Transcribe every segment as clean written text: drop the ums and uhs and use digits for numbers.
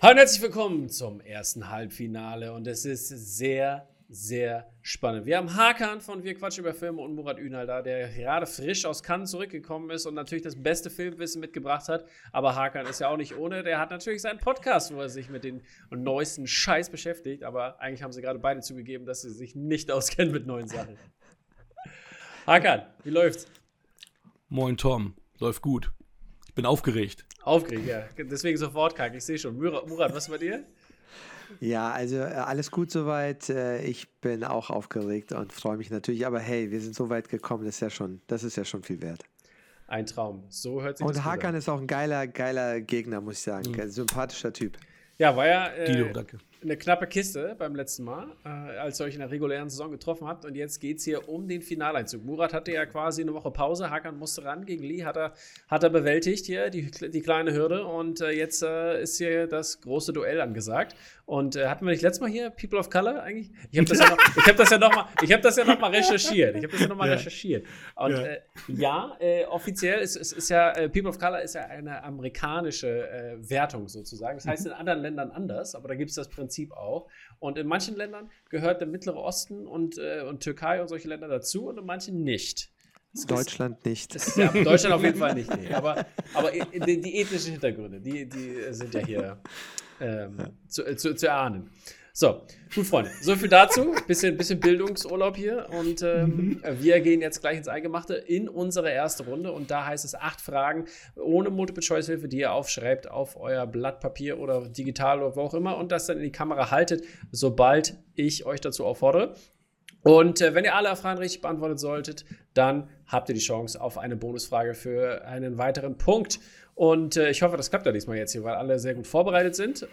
Hallo und herzlich willkommen zum ersten Halbfinale und es ist sehr, sehr spannend. Wir haben Hakan von Wir Quatschen über Filme und Murat Ünal da, der gerade frisch aus Cannes zurückgekommen ist und natürlich das beste Filmwissen mitgebracht hat. Aber Hakan ist ja auch nicht ohne, der hat natürlich seinen Podcast, wo er sich mit den neuesten Scheiß beschäftigt. Aber eigentlich haben sie gerade beide zugegeben, dass sie sich nicht auskennen mit neuen Sachen. Hakan, wie läuft's? Moin Tom, läuft gut. Ich bin aufgeregt. Aufgeregt, ja. Deswegen sofort krank. Ich sehe schon. Murat, was bei dir? Ja, also alles gut soweit. Ich bin auch aufgeregt und freue mich natürlich. Aber hey, wir sind so weit gekommen, das ist ja schon viel wert. Ein Traum. So hört sich und das an. Und Hakan ist auch ein geiler Gegner, muss ich sagen. Mhm. Sympathischer Typ. Ja, war ja Guido, danke. Eine knappe Kiste beim letzten Mal, als ihr euch in der regulären Saison getroffen habt. Und jetzt geht es hier um den Finaleinzug. Murat hatte ja quasi eine Woche Pause. Hakan musste ran gegen Lee. Hat er bewältigt hier, die kleine Hürde. Und jetzt ist hier das große Duell angesagt. Und hatten wir nicht letztes Mal hier People of Color eigentlich? Ich habe das ja noch mal recherchiert. Recherchiert. Und offiziell ist ja People of Color ist ja eine amerikanische Wertung sozusagen. Das heißt in anderen Ländern anders, aber da gibt es das Prinzip auch. Und in manchen Ländern gehört der Mittlere Osten und Türkei und solche Länder dazu und in manchen nicht. Deutschland nicht. Deutschland auf jeden Fall nicht. Nee. Aber die ethnischen Hintergründe, die sind ja hier zu erahnen. So, gut, Freunde. So viel dazu. Bisschen Bildungsurlaub hier. Und wir gehen jetzt gleich ins Eingemachte in unsere erste Runde. Und da heißt es 8 Fragen ohne Multiple-Choice-Hilfe, die ihr aufschreibt auf euer Blatt Papier oder digital oder wo auch immer und das dann in die Kamera haltet, sobald ich euch dazu auffordere. Und wenn ihr alle Fragen richtig beantwortet solltet, dann habt ihr die Chance auf eine Bonusfrage für einen weiteren Punkt. Und ich hoffe, das klappt ja diesmal jetzt hier, weil alle sehr gut vorbereitet sind.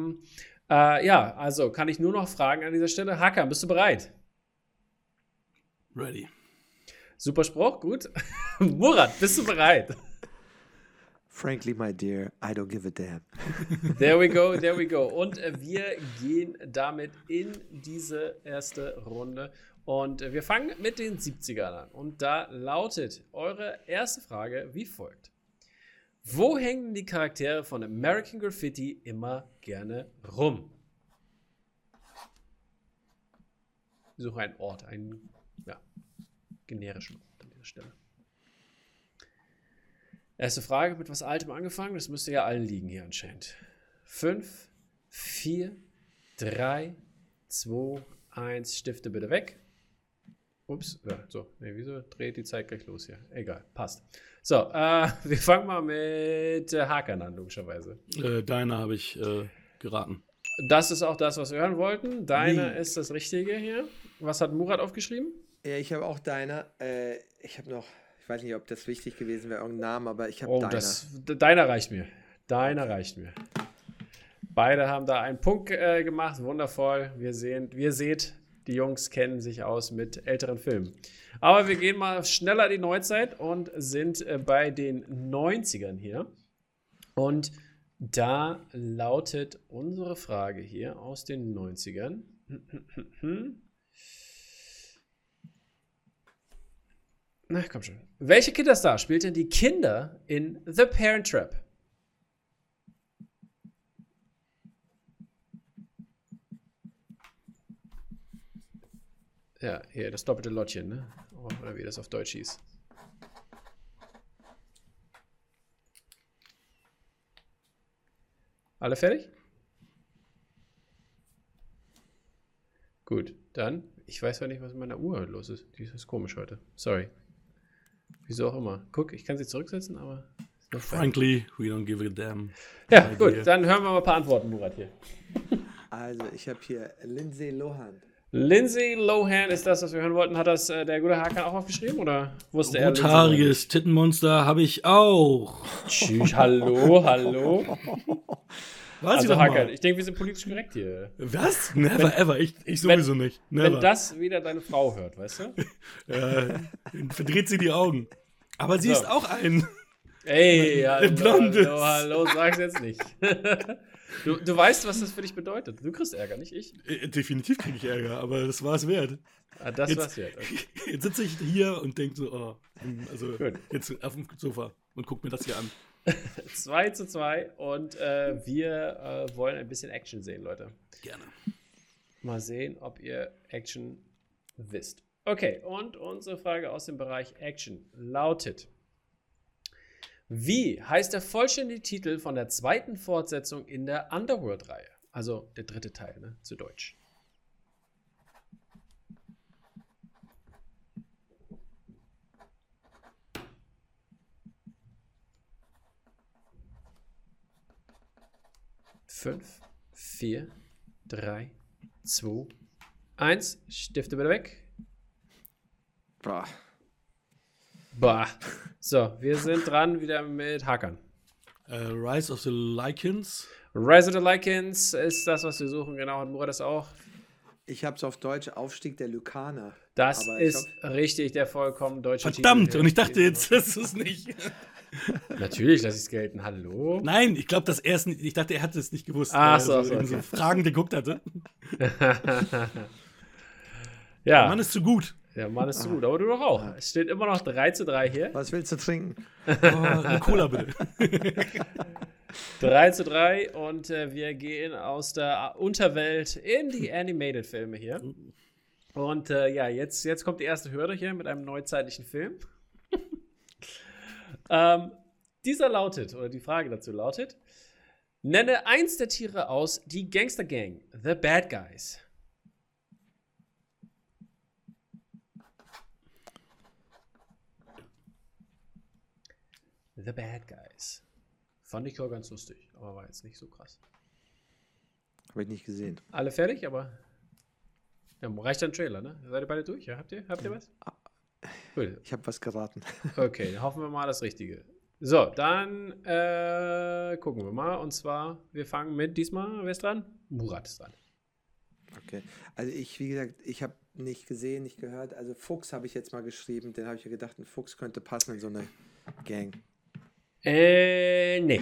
Also kann ich nur noch fragen an dieser Stelle. Hakan, bist du bereit? Ready. Super Spruch, gut. Murat, bist du bereit? Frankly, my dear, I don't give a damn. There we go. Und wir gehen damit in diese erste Runde. Und wir fangen mit den 70ern an. Und da lautet eure erste Frage wie folgt. Wo hängen die Charaktere von American Graffiti immer gerne rum? Ich suche einen Ort, einen generischen Ort an dieser Stelle. Erste Frage, mit was Altem angefangen? Das müsste ja allen liegen hier anscheinend. 5, 4, 3, 2, 1, Stifte bitte weg. Ups, wieso dreht die Zeit gleich los hier? Egal, passt. So, wir fangen mal mit Hakan an, logischerweise. Deiner habe ich geraten. Das ist auch das, was wir hören wollten. Deiner ist das Richtige hier. Was hat Murat aufgeschrieben? Ja, ich habe auch deiner. Ich habe noch, ich weiß nicht, ob das wichtig gewesen wäre, irgendein Namen, aber ich habe deiner. Deiner reicht mir. Beide haben da einen Punkt gemacht. Wundervoll. Wir seht, die Jungs kennen sich aus mit älteren Filmen. Aber wir gehen mal schneller in die Neuzeit und sind bei den 90ern hier. Und da lautet unsere Frage hier aus den 90ern. Na, komm schon. Welche Kinderstar spielt denn die Kinder in The Parent Trap? Ja, hier, das doppelte Lottchen, ne? Oder wie das auf Deutsch hieß. Alle fertig? Gut, dann, ich weiß ja nicht, was mit meiner Uhr los ist. Die ist komisch heute. Sorry. Wieso auch immer. Guck, ich kann sie zurücksetzen, aber... Frankly, we don't give a damn. Ja, gut, dann hören wir mal ein paar Antworten, Murat, hier. Also, ich habe hier Lindsay Lohan. Lindsay Lohan ist das, was wir hören wollten. Hat das der gute Hakan auch aufgeschrieben oder wusste er? Rothaariges Tittenmonster habe ich auch. Tschüss, hallo. Was also Hakan, ich denke, wir sind politisch korrekt hier. Was? Never ever. Ich sowieso nicht. Never. Wenn das wieder deine Frau hört, weißt du? Verdreht sie die Augen. Aber sie ist auch ein... Ey, Blondes. Hallo, sag's jetzt nicht. Du weißt, was das für dich bedeutet. Du kriegst Ärger, nicht ich. Definitiv kriege ich Ärger, aber das war es wert. Das war's wert. Okay. Jetzt sitze ich hier und denke so, jetzt auf dem Sofa und guck mir das hier an. 2:2 und wir wollen ein bisschen Action sehen, Leute. Gerne. Mal sehen, ob ihr Action wisst. Okay, und unsere Frage aus dem Bereich Action lautet: Wie heißt der vollständige Titel von der zweiten Fortsetzung in der Underworld-Reihe? Also der dritte Teil, ne, zu Deutsch. Fünf, 4, 3, 2, 1. Stifte bitte weg. Boah. Bah. So, wir sind dran wieder mit Hackern. Rise of the Lycans. Rise of the Lycans ist das, was wir suchen. Genau, hat Murat das auch? Ich habe es auf Deutsch Aufstieg der Lykaner. Das Aber ist richtig, der vollkommen deutsche Verdammt, Titel. und ich dachte jetzt, das ist es nicht. Natürlich lasse ich es gelten. Hallo? Nein, ich glaube, ich dachte, er hatte es nicht gewusst. Ach weil so, er so, in okay. so Fragen geguckt hatte. Ja, Der Mann ist zu gut. der Mann ist so gut, aber du doch auch. Es steht immer noch 3:3 hier. Was willst du trinken? Oh, eine Cola bitte. 3:3 und wir gehen aus der Unterwelt in die Animated-Filme hier. Und ja, jetzt kommt die erste Hürde hier mit einem neuzeitlichen Film. Dieser lautet, oder die Frage dazu lautet: Nenne eins der Tiere aus Die Gangster Gang, The Bad Guys. The Bad Guys. Fand ich auch ganz lustig, aber war jetzt nicht so krass. Habe ich nicht gesehen. Alle fertig, aber ja, reicht ein Trailer, ne? Seid ihr beide durch? Ja, habt ihr was? Gut. Ich habe was geraten. Okay, dann hoffen wir mal das Richtige. So, dann gucken wir mal. Und zwar, wir fangen mit diesmal, wer ist dran? Murat ist dran. Okay. Also wie gesagt, ich habe nicht gesehen, nicht gehört. Also Fuchs habe ich jetzt mal geschrieben. Den habe ich mir gedacht, ein Fuchs könnte passen in so eine Gang. Nee.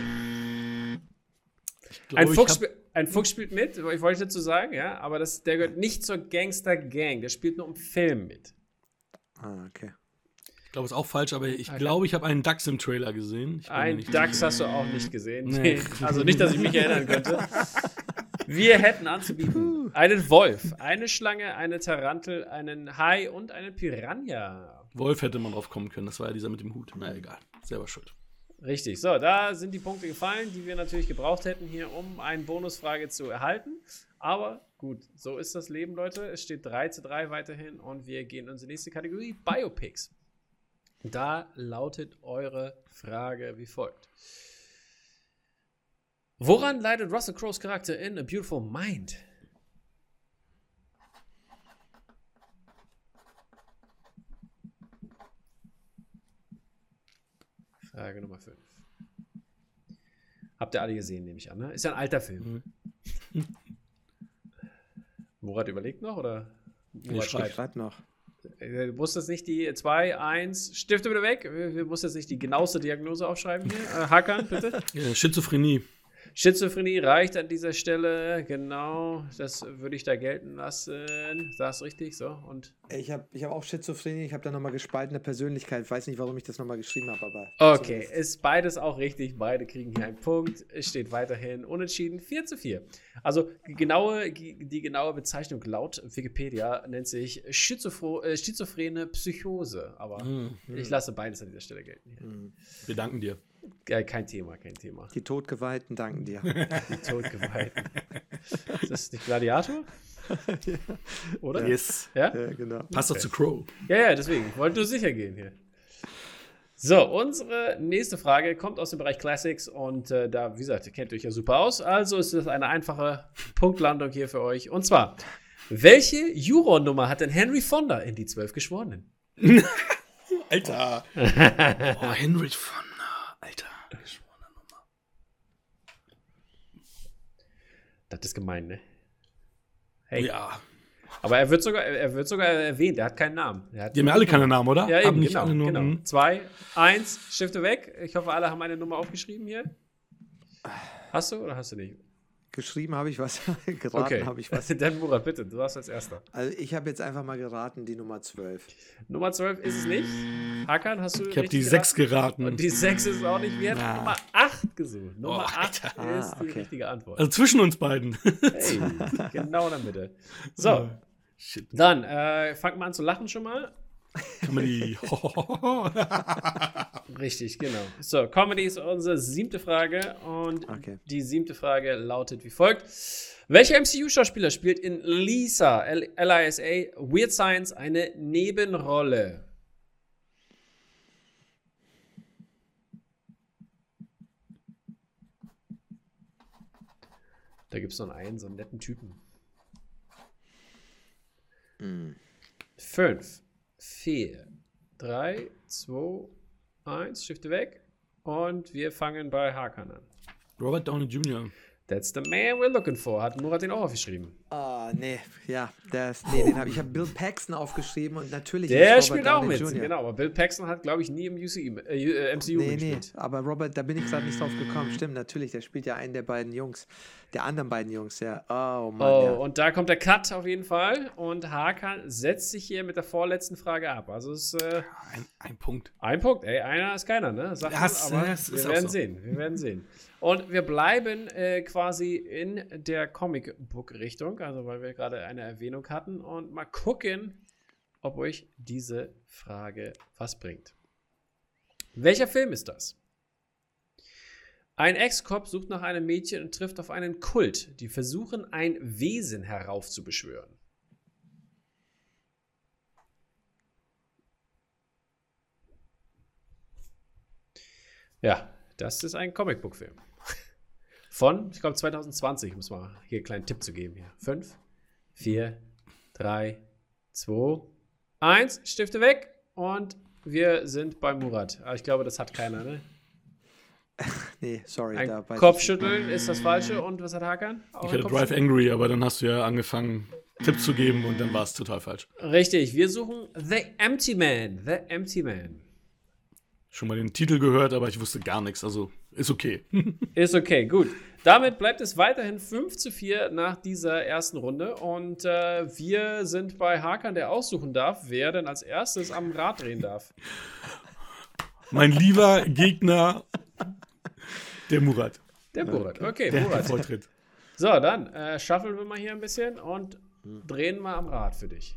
Ich glaube, Ein Fuchs spielt mit, ich wollte dazu sagen, ja, aber der gehört nicht zur Gangster Gang, der spielt nur im Film mit. Ah, okay. Ich glaube, es ist auch falsch, aber ich Okay. glaube, ich habe einen Dachs im Trailer gesehen. Ich bin mir Ein nicht Dachs sicher. hast du auch nicht gesehen. Nee. Also nicht, dass ich mich erinnern könnte. Wir hätten anzubieten einen Wolf, eine Schlange, eine Tarantel, einen Hai und eine Piranha. Wolf hätte man drauf kommen können. Das war ja dieser mit dem Hut. Na egal. Selber schuld. Richtig, so, da sind die Punkte gefallen, die wir natürlich gebraucht hätten hier, um eine Bonusfrage zu erhalten. Aber gut, so ist das Leben, Leute. Es steht 3:3 weiterhin und wir gehen in unsere nächste Kategorie, Biopics. Da lautet eure Frage wie folgt. Woran leidet Russell Crowes Charakter in A Beautiful Mind? Frage Nummer 5. Habt ihr alle gesehen, nehme ich an, ne? Ist ja ein alter Film. Murat überlegt noch, oder? Murat Ich schreibe noch. Du musst jetzt nicht die 2, 1, Stifte bitte weg. Wir mussten jetzt nicht die genaueste Diagnose aufschreiben hier. Hakan, bitte. Schizophrenie. Schizophrenie reicht an dieser Stelle, genau. Das würde ich da gelten lassen. Sagst du richtig, so. Und Ich hab auch Schizophrenie, ich habe da nochmal gespaltene Persönlichkeit. Weiß nicht, warum ich das nochmal geschrieben habe, aber. okay, ist beides auch richtig. Beide kriegen hier einen Punkt. Es steht weiterhin unentschieden 4:4. Also die genaue Bezeichnung laut Wikipedia nennt sich schizophrene Psychose. Aber ich lasse beides an dieser Stelle gelten. Hier. Wir danken dir. Kein Thema, kein Thema. Die Todgeweihten danken dir. Die Todgeweihten. Ist das nicht Gladiator? Oder? Yes. Ja? Ja, genau. Passt doch zu Crow. Ja, deswegen. Ich wollte nur sicher gehen hier. So, unsere nächste Frage kommt aus dem Bereich Classics und da, wie gesagt, ihr kennt euch ja super aus. Also ist das eine einfache Punktlandung hier für euch. Und zwar, welche Juror-Nummer hat denn Henry Fonda in Die 12 Geschworenen? Alter. Oh, Henry Fonda. Alter. Geschworene Nummer. Das ist gemein, ne? Hey. Ja. Aber er wird sogar erwähnt, er hat keinen Namen. Die haben ja alle keine Namen, oder? Ja, Haben eben, nicht genau. alle nur genau. 2, 1, Stifte weg. Ich hoffe, alle haben eine Nummer aufgeschrieben hier. Hast du oder hast du nicht? geschrieben habe ich was, geraten habe ich was. Dann Murat, bitte, du warst als Erster. Also ich habe jetzt einfach mal geraten, die Nummer 12. Nummer 12 ist es nicht. Hakan, hast du Ich habe richtig die 6 geraten. Und die 6 ist es auch nicht. Wir hätten Na. Nummer 8 gesucht. Nummer 8 Ah, ist die okay. richtige Antwort. Also zwischen uns beiden. Hey, genau in der Mitte. So, Shit. dann fangt mal an zu lachen schon mal. Comedy. Richtig, genau. So, Comedy ist unsere 7. Frage und Okay. die 7. Frage lautet wie folgt. Welcher MCU-Schauspieler spielt in Lisa, Lisa, Weird Science eine Nebenrolle? Da gibt es noch einen, so einen netten Typen. 5, 4, 3, 2, 1, Stifte weg. Und wir fangen bei Hakan an. Robert Downey Jr. That's the man we're looking for. Hat Murat den auch aufgeschrieben. Ah, nee, ja, den habe ich. Ich habe Bill Paxton aufgeschrieben und natürlich Der ist spielt Robert auch Downey mit. Jr. Genau, aber Bill Paxton hat, glaube ich, nie im MCU Nee, gespielt. aber Robert, da bin ich gerade nicht drauf gekommen. Stimmt, natürlich, der spielt ja einen der beiden Jungs. Der anderen beiden Jungs, ja. Oh, Mann, Oh, ja. und da kommt der Cut auf jeden Fall. Und Hakan setzt sich hier mit der vorletzten Frage ab. Also es ist Ein Punkt. ein Punkt. Ey, einer ist keiner, ne? Sagt man, Das- aber das wir ist auch werden so. sehen. Wir werden sehen. Und wir bleiben quasi in der Comic-Book-Richtung, also weil wir gerade eine Erwähnung hatten. Und mal gucken, ob euch diese Frage was bringt. Welcher Film ist das? Ein Ex-Cop sucht nach einem Mädchen und trifft auf einen Kult, die versuchen, ein Wesen heraufzubeschwören. Ja, das ist ein Comicbook-Film. Von, ich glaube, 2020, muss man hier einen kleinen Tipp zu geben. Hier. 5, 4, 3, 2, 1, Stifte weg. Und wir sind bei Murat. Aber ich glaube, das hat keiner, ne? Nee, sorry. Ein da weiß ich Kopfschütteln ist das Falsche. Und was hat Hakan? Auch Ich ein hatte Drive Kopfschütteln? Angry, aber dann hast du ja angefangen, Tipps zu geben und dann war es total falsch. Richtig, wir suchen The Empty Man. The Empty Man. Schon mal den Titel gehört, aber ich wusste gar nichts, also ist okay. Ist okay, gut. Damit bleibt es weiterhin 5:4 nach dieser ersten Runde. Und wir sind bei Hakan, der aussuchen darf, wer denn als erstes am Rad drehen darf. Mein lieber Gegner, der Murat. Der Murat. Okay, Der Murat. Vortritt. So, dann schaffeln wir mal hier ein bisschen und drehen mal am Rad für dich.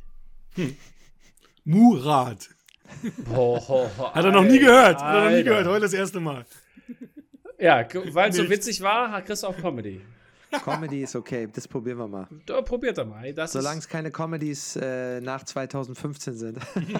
Murat. Hat Hat er noch nie gehört. Hat er noch nie gehört. Heute das erste Mal. Ja, weil es so Nicht. witzig war, kriegst du auch Comedy. Comedy ist okay, das probieren wir mal. Da, probiert er mal. Das Solange ist, es keine Comedies nach 2015 sind.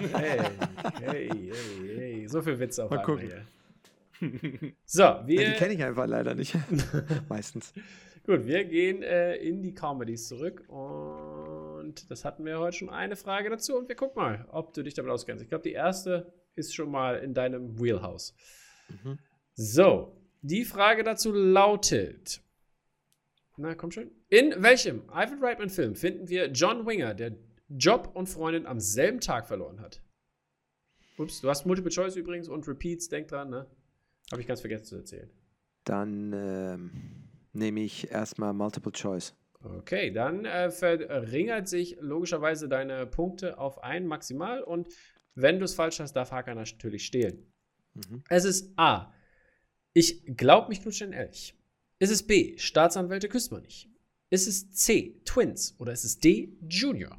hey. So viel Witze auf Mal einmal gucken. hier. So, Die wir, kenne ich einfach leider nicht. Meistens. gut, wir gehen in die Comedies zurück und das hatten wir heute schon eine Frage dazu und wir gucken mal, ob du dich damit auskennst. Ich glaube, die erste ist schon mal in deinem Wheelhouse. So, die Frage dazu lautet, na komm schon, in welchem Ivan Reitman-Film finden wir John Winger, der Job und Freundin am selben Tag verloren hat? Ups, du hast Multiple Choice übrigens und Repeats, denk dran, ne? Habe ich ganz vergessen zu erzählen. Dann nehme ich erstmal Multiple Choice. Okay, dann verringert sich logischerweise deine Punkte auf 1 maximal und wenn du es falsch hast, darf Hakan natürlich stehlen. Es ist A. Ich glaub, mich knutscht ein Elch. Ist es B. Staatsanwälte küsst man nicht. Ist es C. Twins oder ist es D. Junior?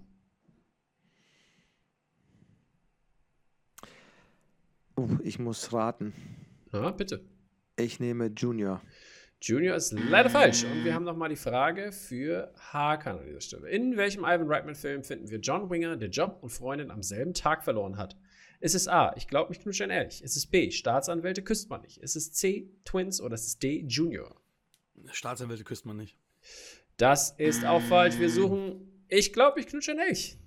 Ich muss raten. Ja, bitte. Ich nehme Junior. Junior ist leider falsch. Und wir haben nochmal die Frage für Hakan an dieser Stelle. In welchem Ivan Reitman-Film finden wir John Winger, der Job und Freundin am selben Tag verloren hat? Ist es A, ich glaube, mich knutscht ein Elch? Ist es B, Staatsanwälte küsst man nicht? Ist es C, Twins oder ist es D, Junior? Staatsanwälte küsst man nicht. Das ist auch falsch. Wir suchen, ich glaube, ich knutsche ein Elch.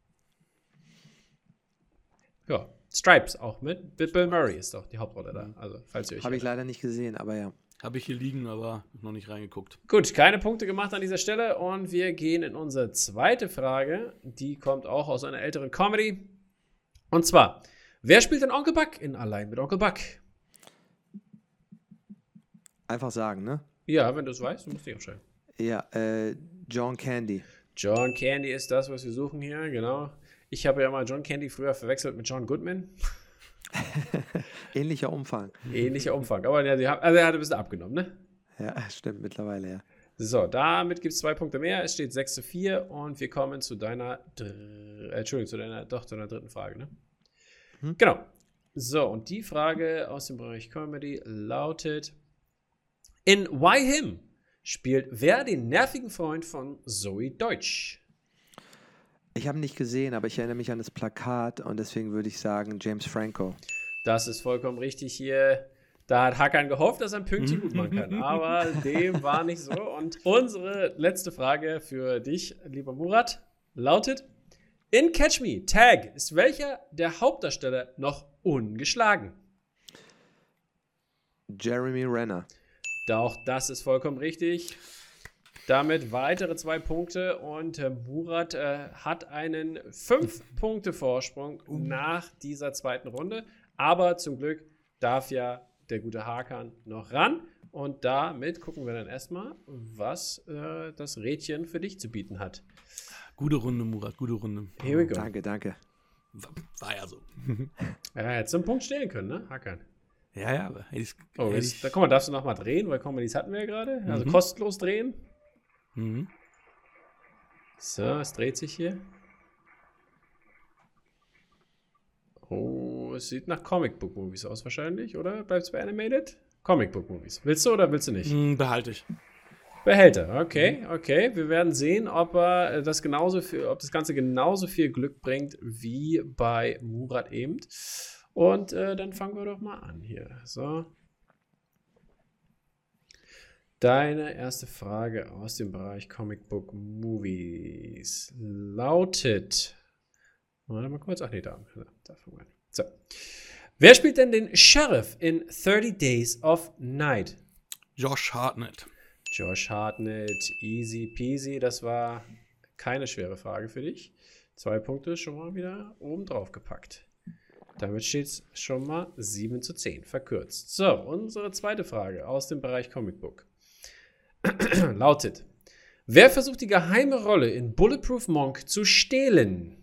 Ja, Stripes auch mit. Bill Murray ist doch die Hauptrolle da. Also, falls ihr euch Habe ich leider nicht gesehen, aber ja. Habe ich hier liegen, aber noch nicht reingeguckt. Gut, keine Punkte gemacht an dieser Stelle und wir gehen in unsere zweite Frage. Die kommt auch aus einer älteren Comedy. Und zwar, wer spielt denn Onkel Buck in Allein mit Onkel Buck? Einfach sagen, ne? Ja, wenn du es weißt, du musst dich aufschreiben. Ja, John Candy. John Candy ist das, was wir suchen hier, genau. Ich habe ja mal John Candy früher verwechselt mit John Goodman. Ähnlicher Umfang. Ähnlicher Umfang. Aber ja, er hat ein bisschen abgenommen, ne? Ja, stimmt, mittlerweile, ja. So, damit gibt es 2 Punkte mehr. Es steht 6:4 und wir kommen zu deiner dritten Frage, ne? Genau. So, und die Frage aus dem Bereich Comedy lautet: In Why Him spielt wer den nervigen Freund von Zoe Deutsch? Ich habe ihn nicht gesehen, aber ich erinnere mich an das Plakat und deswegen würde ich sagen James Franco. Das ist vollkommen richtig hier. Da hat Hakan gehofft, dass er ein Pünktchen gut machen kann, aber dem war nicht so. Und unsere letzte Frage für dich, lieber Murat, lautet: In Catch Me Tag ist welcher der Hauptdarsteller noch ungeschlagen? Jeremy Renner. Auch das ist vollkommen richtig. Damit weitere 2 Punkte und Murat hat einen 5-Punkte-Vorsprung nach dieser zweiten Runde. Aber zum Glück darf ja der gute Hakan noch ran. Und damit gucken wir dann erstmal, was das Rädchen für dich zu bieten hat. Gute Runde, Murat, gute Runde. Here we go. Danke. War ja so. Ja, hättest du einen Punkt stehlen können, ne, Hakan? Ja, aber Da guck mal, darfst du noch mal drehen, weil Comedies hatten wir ja gerade. Also kostenlos drehen. Mhm. So, es dreht sich hier. Oh, es sieht nach Comic Book Movies aus wahrscheinlich, oder? Bleibt es bei Animated? Comic Book Movies. Willst du oder willst du nicht? Behalte ich. Behälter, okay. Wir werden sehen, ob das Ganze genauso viel Glück bringt wie bei Murat eben. Und dann fangen wir doch mal an hier. So. Deine erste Frage aus dem Bereich Comic Book Movies lautet. Warte mal kurz. Ach nee, da fangen wir an. So. Wer spielt denn den Sheriff in 30 Days of Night? Josh Hartnett. Josh Hartnett, easy peasy. Das war keine schwere Frage für dich. 2 Punkte schon mal wieder oben drauf gepackt. Damit steht es schon mal 7:10, verkürzt. So, unsere zweite Frage aus dem Bereich Comic Book lautet: Wer versucht die geheime Rolle in Bulletproof Monk zu stehlen?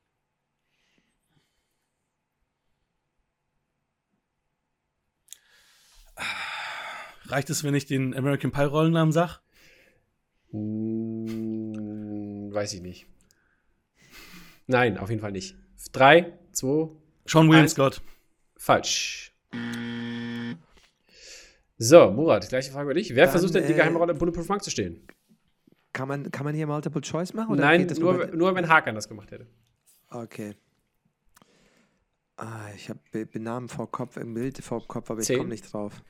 Reicht es, wenn ich den American Pie Rollennamen sag? Weiß ich nicht. Nein, auf jeden Fall nicht. 3, 2, Sean William Scott. Falsch. So, Murat, gleiche Frage für dich. Wer versucht denn die geheime Rolle Bulletproof Monk zu stehlen? Kann man hier Multiple Choice machen? Oder Nein, geht das nur wenn Hakan das gemacht hätte. Okay. Ich habe Namen vor Kopf, im Bild vor Kopf, aber 10. ich komme nicht drauf.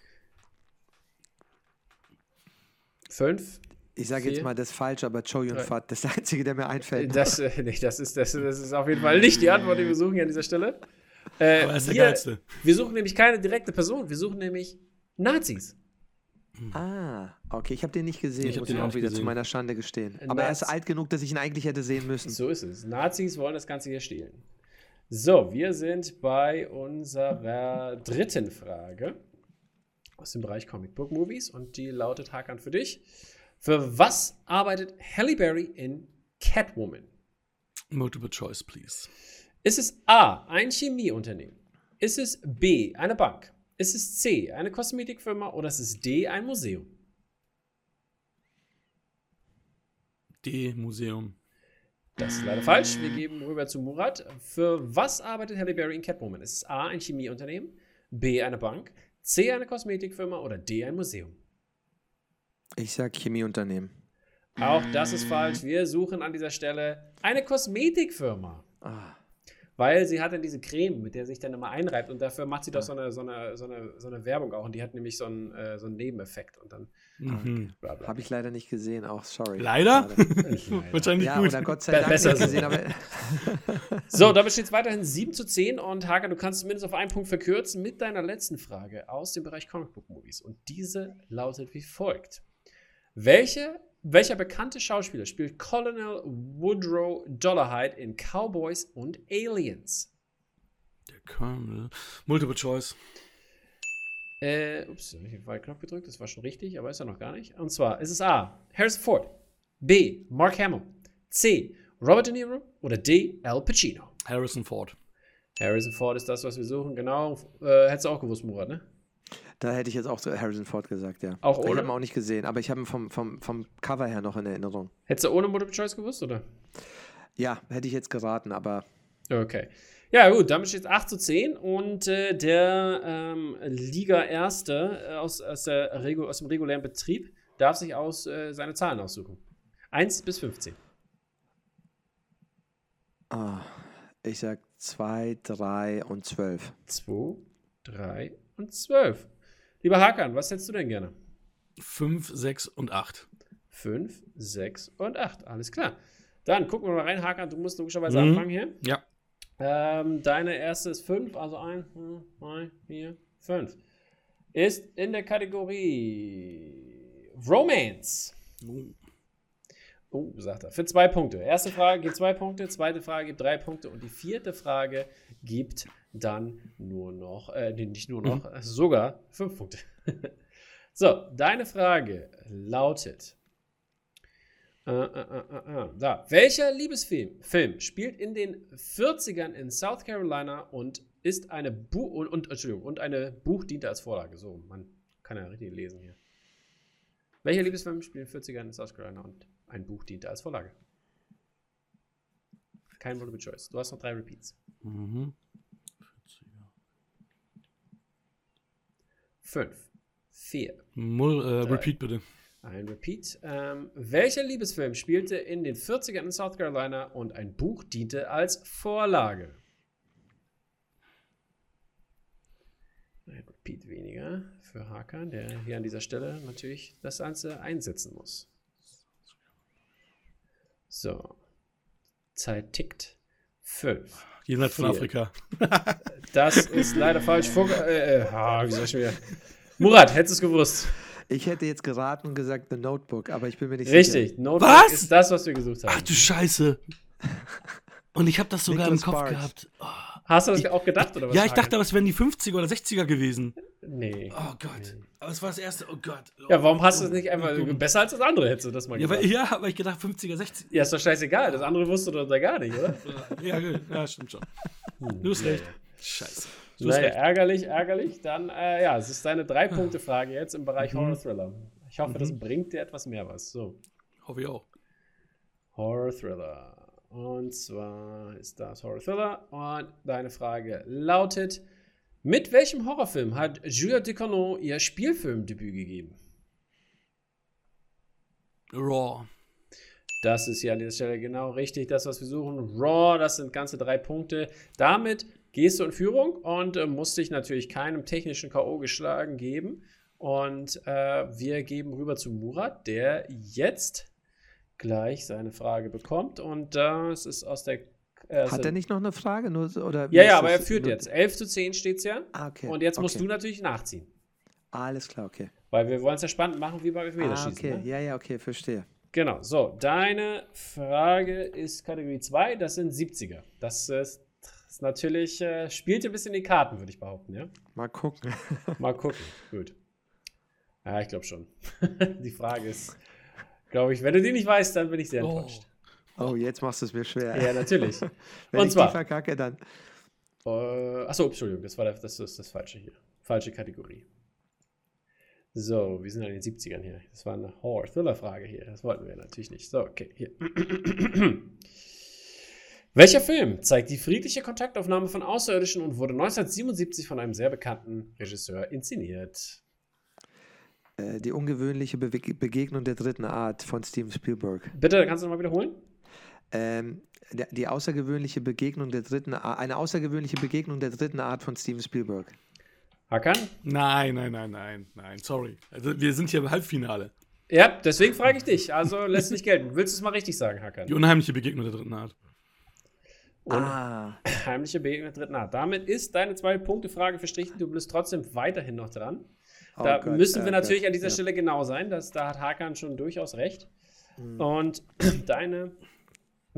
5. Ich sage jetzt mal das ist falsch, aber Chow Yun-Fat, das ist der einzige, der mir einfällt. Das ist auf jeden Fall nicht die Antwort, die wir suchen hier an dieser Stelle. Aber das ist der geilste. Wir suchen nämlich keine direkte Person, wir suchen nämlich Nazis. Okay, ich habe den nicht gesehen, Ich muss hab den ich auch auch nicht wieder gesehen. zu meiner Schande gestehen. Aber er ist alt genug, dass ich ihn eigentlich hätte sehen müssen. So ist es. Nazis wollen das Ganze hier stehlen. So, wir sind bei unserer dritten Frage aus dem Bereich Comic Book Movies und die lautet, Hakan, für dich: Für was arbeitet Halle Berry in Catwoman? Multiple Choice, please. Ist es A, ein Chemieunternehmen? Ist es B, eine Bank? Ist es C, eine Kosmetikfirma? Oder ist es D, ein Museum? D, Museum. Das ist leider falsch. Wir geben rüber zu Murat. Für was arbeitet Halle Berry in Catwoman? Ist es A, ein Chemieunternehmen? B, eine Bank? C, eine Kosmetikfirma? Oder D, ein Museum? Ich sag Chemieunternehmen. Auch das ist falsch. Wir suchen an dieser Stelle eine Kosmetikfirma. Weil sie hat dann diese Creme, mit der sich dann immer einreibt und dafür macht sie doch so eine Werbung auch und die hat nämlich so einen Nebeneffekt und dann bla bla. Habe ich leider nicht gesehen, auch sorry. Leider? Leider. Wahrscheinlich Ja, gut. oder Gott sei Dank Besser nicht so. gesehen, aber So, damit steht es weiterhin 7:10 und Hakan, du kannst zumindest auf einen Punkt verkürzen mit deiner letzten Frage aus dem Bereich Comic Book Movies und diese lautet wie folgt: Welcher bekannte Schauspieler spielt Colonel Woodrow Dolarhyde in Cowboys und Aliens? Der Colonel. Multiple Choice. Ups, habe ich den falschen Knopf gedrückt, das war schon richtig, aber ist ja noch gar nicht. Und zwar ist es A. Harrison Ford, B. Mark Hamill, C. Robert De Niro oder D. Al Pacino. Harrison Ford. Harrison Ford ist das, was wir suchen, genau. Hättest du auch gewusst, Murat, ne? Da hätte ich jetzt auch so Harrison Ford gesagt, ja. Auch Ich ohne? habe ihn auch nicht gesehen, aber ich habe ihn vom Cover her noch in Erinnerung. Hättest du ohne Multiple Choice gewusst, oder? Ja, hätte ich jetzt geraten, aber Okay. Ja, gut, damit steht es 8:10 und der Liga-Erste aus dem regulären Betrieb darf sich seine Zahlen aussuchen. 1 bis 15. ich sag 2, 3 und 12. 2, 3 und 12. Lieber Hakan, was hättest du denn gerne? 5, 6 und 8. 5, 6 und 8. Alles klar. Dann gucken wir mal rein, Hakan. Du musst logischerweise anfangen hier. Ja. Deine erste ist 5, also 1, 2, 3, 4, 5. Ist in der Kategorie Romance. Oh, sagt er. Für 2 Punkte. Erste Frage gibt 2 Punkte, zweite Frage gibt 3 Punkte und die vierte Frage gibt dann nur noch, nicht nur noch, sogar 5 Punkte. So, deine Frage lautet: Welcher Liebesfilm spielt in den 40ern in South Carolina und ist eine eine Buch diente als Vorlage? So, man kann ja richtig lesen hier. Welcher Liebesfilm spielt in den 40ern in South Carolina und ein Buch diente als Vorlage? Kein Multiple Choice. Du hast noch 3 Repeats. 5, 4. Repeat bitte. Ein Repeat. Welcher Liebesfilm spielte in den 40ern in South Carolina und ein Buch diente als Vorlage? Ein Repeat weniger für Hakan, der hier an dieser Stelle natürlich das Ganze einsetzen muss. So. Zeit tickt. 5. Jenseits von 4. Afrika. Das ist leider falsch. Wie soll ich schon wieder? Murat, hättest du es gewusst? Ich hätte jetzt geraten und gesagt The Notebook, aber ich bin mir nicht Richtig, sicher. Notebook Was? ist das, was wir gesucht haben. Ach du Scheiße. Und ich habe das sogar Nicholas im Kopf Sparks. gehabt. Oh. Hast du das auch gedacht, oder was? Ja, ich dachte, aber es wären die 50er oder 60er gewesen. Nee. Oh Gott. Aber es war das erste. Oh Gott. Ja, warum hast du es nicht einfach besser als das andere, hättest du das mal Ja, gesagt? aber ich gedacht 50er, 60er. Ja, ist doch scheißegal. Das andere wusste du da gar nicht, oder? Ja, gut. Ja, stimmt schon. Du hast recht. Scheiße. Du hast Naja, recht. ärgerlich. Dann, es ist deine 3-Punkte-Frage jetzt im Bereich Horror-Thriller. Ich hoffe, das bringt dir etwas mehr was. So. Hoffe ich auch. Horror-Thriller. Und zwar ist das Horror-Thriller. Und deine Frage lautet: Mit welchem Horrorfilm hat Julia Ducournau ihr Spielfilmdebüt gegeben? Raw. Das ist ja an dieser Stelle genau richtig, das, was wir suchen. Raw, das sind ganze 3 Punkte. Damit gehst du in Führung und musst dich natürlich keinem technischen K.O. geschlagen geben. Und wir geben rüber zu Murat, der jetzt gleich seine Frage bekommt. Und das ist aus der... Hat er nicht noch eine Frage? Oder Ja, aber er führt jetzt. 11:10 steht es ja. Okay. Und jetzt musst du natürlich nachziehen. Alles klar, okay. Weil wir wollen es ja spannend machen, wie bei Elfmeterschießen. Okay, Ne? ja, okay, verstehe. Genau, so, deine Frage ist Kategorie 2, das sind 70er. Das ist natürlich, spielt ein bisschen die Karten, würde ich behaupten, ja? Mal gucken. Mal gucken, gut. Ja, ich glaube schon. Die Frage ist, glaube ich, wenn du die nicht weißt, dann bin ich sehr enttäuscht. Oh, jetzt machst du es mir schwer. Ja, natürlich. Wenn Und ich zwar, die verkacke, dann... achso, Entschuldigung, das ist das Falsche hier. Falsche Kategorie. So, wir sind in den 70ern hier. Das war eine Horror-Thriller-Frage hier. Das wollten wir natürlich nicht. So, okay, hier. Welcher Film zeigt die friedliche Kontaktaufnahme von Außerirdischen und wurde 1977 von einem sehr bekannten Regisseur inszeniert? Die ungewöhnliche Begegnung der dritten Art von Steven Spielberg. Bitte, kannst du nochmal wiederholen? Die außergewöhnliche Begegnung der dritten Art, eine außergewöhnliche Begegnung der dritten Art von Steven Spielberg. Hakan? Nein, sorry. Also wir sind hier im Halbfinale. Ja, deswegen frage ich dich. Also lässt nicht gelten. Willst du es mal richtig sagen, Hakan? Die unheimliche Begegnung der dritten Art. Heimliche Begegnung der dritten Art. Damit ist deine 2-Punkte-Frage verstrichen. Du bist trotzdem weiterhin noch dran. Da müssen wir natürlich an dieser Stelle genau sein. Da hat Hakan schon durchaus recht. Und deine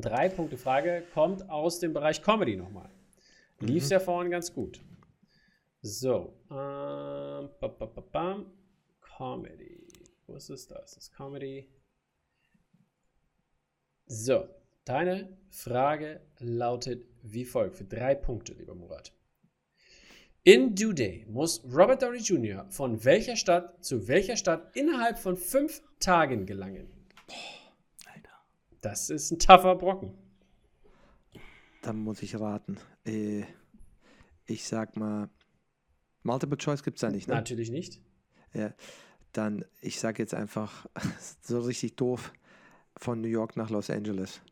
3-Punkte-Frage kommt aus dem Bereich Comedy nochmal. Lief's ja vorhin ganz gut. So. Comedy. Wo ist es? Da ist es. Comedy. So. Deine Frage lautet wie folgt. Für 3 Punkte, lieber Murat. In Due Day muss Robert Downey Jr. von welcher Stadt zu welcher Stadt innerhalb von 5 Tagen gelangen? Boah, Alter. Das ist ein tougher Brocken. Dann muss ich raten. Ich sag mal, Multiple Choice gibt es da nicht, ne? Natürlich nicht. Ja, dann, ich sag jetzt einfach, so richtig doof, von New York nach Los Angeles.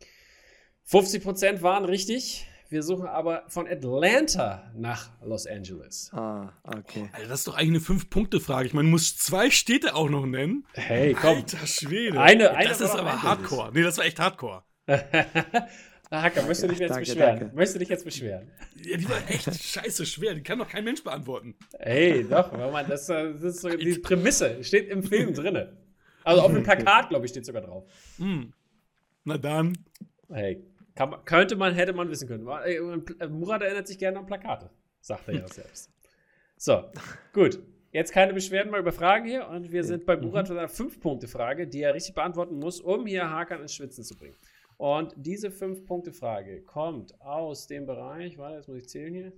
50% waren richtig. Wir suchen aber von Atlanta nach Los Angeles. Ah, okay. Alter, das ist doch eigentlich eine 5-Punkte-Frage. Ich meine, du musst 2 Städte auch noch nennen. Hey, komm. Alter Schwede. Eine das war ist doch aber eindeutig. Hardcore. Nee, das war echt Hardcore. Hacker, möchtest du dich jetzt Danke, beschweren? danke. Möchtest du dich jetzt beschweren? Ja, die war echt scheiße schwer. Die kann doch kein Mensch beantworten. Hey, doch, Mann, das ist so die Prämisse. Steht im Film drin. Also auf dem Plakat, glaube ich, steht sogar drauf. Na dann. Hey, hätte man wissen können. Murat erinnert sich gerne an Plakate, sagt er ja selbst. So, gut. Jetzt keine Beschwerden mal über Fragen hier und wir sind bei Murat mit einer 5-Punkte-Frage, die er richtig beantworten muss, um hier Hakan ins Schwitzen zu bringen. Und diese 5-Punkte-Frage kommt aus dem Bereich, warte, jetzt muss ich zählen hier.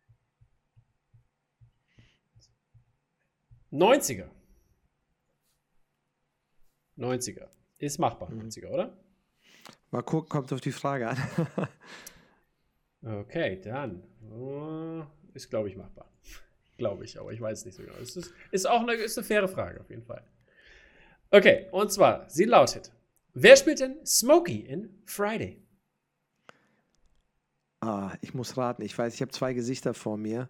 90er. 90er. Ist machbar, 90er, oder? Mal gucken, kommt auf die Frage an. Okay, dann ist, glaube ich, machbar. Glaube ich, aber ich weiß nicht so genau. Es ist auch eine faire Frage, auf jeden Fall. Okay, und zwar, sie lautet: Wer spielt denn Smokey in Friday? Ich muss raten. Ich weiß, ich habe 2 Gesichter vor mir.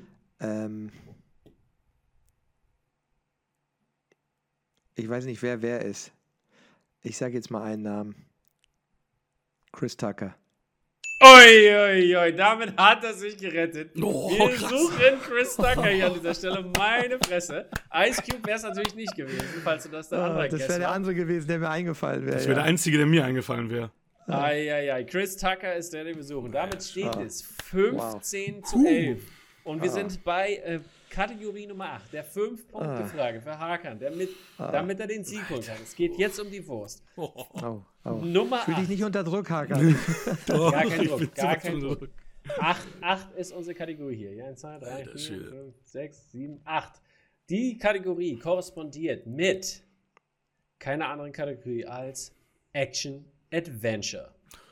Ich weiß nicht, wer ist. Ich sage jetzt mal einen Namen. Chris Tucker. Oi, damit hat er sich gerettet. Oh, Wir krass. suchen Chris Tucker hier an dieser Stelle. Meine Fresse. Ice Cube wäre es natürlich nicht gewesen, falls du das der andere Das wäre der andere gewesen, der mir eingefallen wäre. Das wäre der einzige, der mir eingefallen wäre. Chris Tucker ist der, den wir suchen. Damit steht es 15 Wow. zu 11. Und wir sind bei Kategorie Nummer 8, der 5-Punkte-Frage für Hakan, damit er den Sieg holen kann. Es geht jetzt um die Wurst. Nummer Fühl 8. dich nicht unter Druck, Hakan. Gar kein Ich Druck, bin gar sowas kein von Druck. 8 ist unsere Kategorie hier. Ja, 1, 2, 3, Alter 4, Schwede. 5, 6, 7, 8. Die Kategorie korrespondiert mit keiner anderen Kategorie als Action Adventure.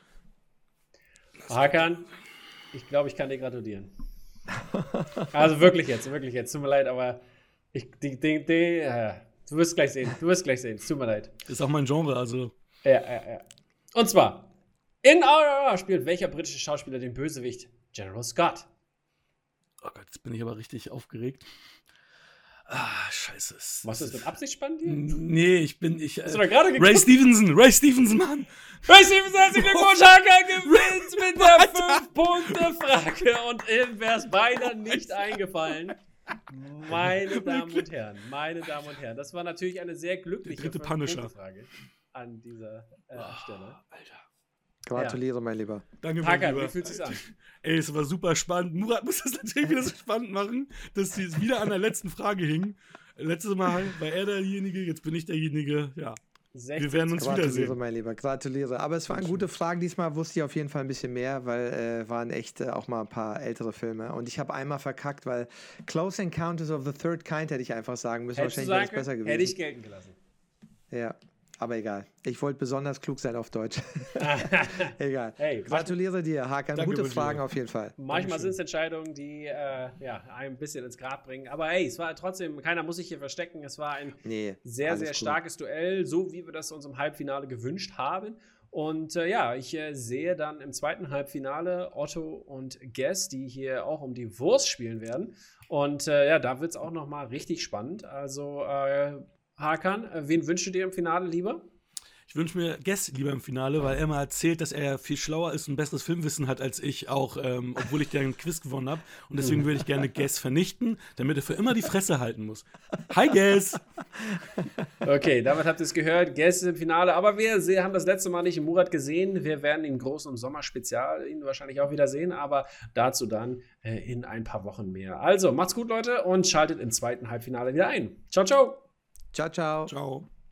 Hakan, ich glaube, ich kann dir gratulieren. Also wirklich jetzt. Tut mir leid, aber du wirst gleich sehen. Es tut mir leid. Ist auch mein Genre, also. Ja. Und zwar, in RRR spielt welcher britische Schauspieler den Bösewicht General Scott? Oh Gott, jetzt bin ich aber richtig aufgeregt. Scheiße. Was ist mit Absicht spannend hier? Nee, Hast du doch gerade geguckt? Ray Stevenson, Mann. Ray Stevenson, herzlichen Glückwunsch, Hakan gewinnt mit der 5-Punkte-Frage. Und ihm wäre es beinahe nicht eingefallen. Meine Damen und Herren, das war natürlich eine sehr glückliche Der dritte Punisher. Frage an dieser Stelle. Alter. Gratuliere, mein Lieber. Danke, mein Hakan, Lieber. wie fühlt es sich an? Ey, es war super spannend. Murat muss das natürlich wieder so spannend machen, dass sie es wieder an der letzten Frage hing. Letztes Mal war er derjenige, jetzt bin ich derjenige. Ja, wir werden uns Gratuliere, wiedersehen. mein Lieber, gratuliere. Aber es waren gute Fragen. Diesmal wusste ich auf jeden Fall ein bisschen mehr, weil waren echt auch mal ein paar ältere Filme. Und ich habe einmal verkackt, weil Close Encounters of the Third Kind hätte ich einfach sagen müssen. Hättest du Wahrscheinlich wäre sagen es besser können, gewesen. hätte ich gelten gelassen. Ja, aber egal. Ich wollte besonders klug sein auf Deutsch. Egal. Hey, Gratuliere dir, Hakan. Danke, Gute mein Fragen Lieber. auf jeden Fall. Manchmal sind es Entscheidungen, die einen ein bisschen ins Grab bringen. Aber hey, es war trotzdem, keiner muss sich hier verstecken. Es war ein Nee, sehr, alles sehr gut. starkes Duell, so wie wir das uns im Halbfinale gewünscht haben. Und ich sehe dann im zweiten Halbfinale Otto und Guess, die hier auch um die Wurst spielen werden. Und da wird es auch noch mal richtig spannend. Also Hakan, wen wünschst du dir im Finale lieber? Ich wünsche mir Guess lieber im Finale, weil er mal erzählt, dass er viel schlauer ist und besseres Filmwissen hat als ich, auch obwohl ich den Quiz gewonnen habe. Und deswegen würde ich gerne Guess vernichten, damit er für immer die Fresse halten muss. Hi, Guess! Okay, damit habt ihr es gehört. Guess im Finale. Aber wir haben das letzte Mal nicht Murat gesehen. Wir werden ihn groß im Sommerspezial ihn wahrscheinlich auch wieder sehen, aber dazu dann in ein paar Wochen mehr. Also, macht's gut, Leute, und schaltet im zweiten Halbfinale wieder ein. Ciao, ciao! Ciao, ciao. Ciao.